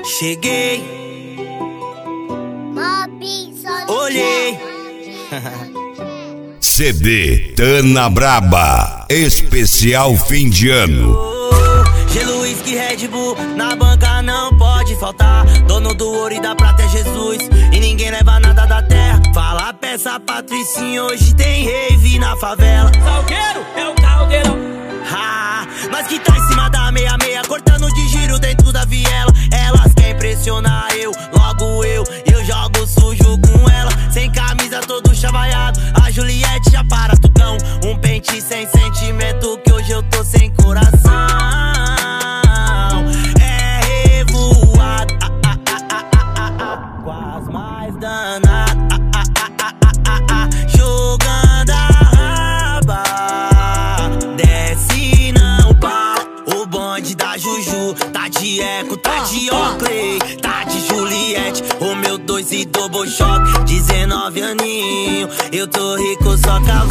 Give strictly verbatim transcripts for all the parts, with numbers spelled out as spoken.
Cheguei, olhei. C D Tana Braba, especial fim de ano. Gelo, whisky, Red Bull, na banca não pode faltar. Dono do ouro e da prata é Jesus, e ninguém leva nada da terra. Fala peça, Patricinho, hoje tem rave na favela. Salgueiro é o caldeirão. Ah, nós que tá em cima da meia-meia, cortando de giro dentro da viela. Elas querem impressionar eu, logo eu, eu jogo sujo com ela. Sem camisa, todo chavaiado, a Juliette já para tudão. Um pente sem sentimento, que hoje eu tô sem coração. É revoado, ah, ah, ah, ah, ah, ah, com as mais danadas, ah, ah, ah, ah, ah, ah, jogando a raba. Desce não para, o bonde da Juju tá de eco, tá de Oakley, tá de Juliette, o meu dois e double choque. Dezenove aninho, eu tô rico só com a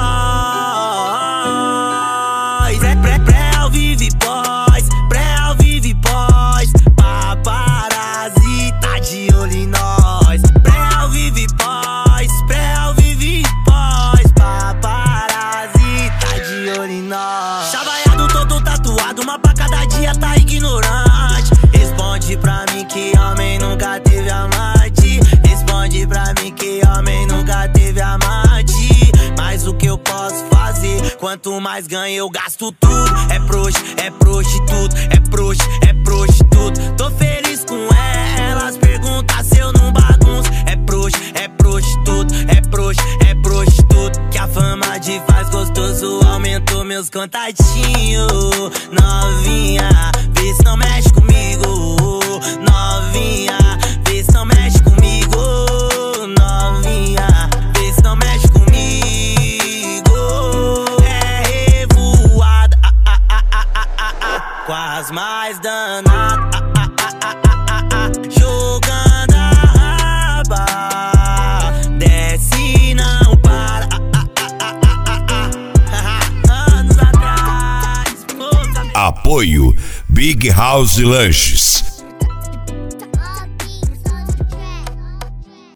voz. É pré, pré, ao vive pós, pré, ao vive pós. Paparazzi tá de olho em nós. Pré, ao vive pós, pré, ao vive pós. Paparazzi tá de olho em nós. Chavaiado todo tatuado, uma pra cada dia tá ignorante. Responde pra mim que homem nunca teve amante. Responde pra mim que homem nunca teve amante. Mas o que eu posso fazer? Quanto mais ganho eu gasto tudo. É proxi, é prostituto, é proxi, é prostituto. Tô feliz com elas, pergunta se eu não bagunço. É proxi, é prostituto, é proxi, é prostituto. Que a fama de faz gostoso aumentou meus contatinhos. Novinha, vê se não mexe comigo. Novinha, vê se não mexe comigo. Novinha, vê se não mexe comigo. É revoada, ah, ah, ah, ah, ah, ah, ah, com as mais danadas, ah, ah, ah, ah, ah, ah, ah, jogando a raba. Desce não para, ah, ah, ah, ah, ah, ah, ah. Anos atrás, moça. Apoio Big House Lanches,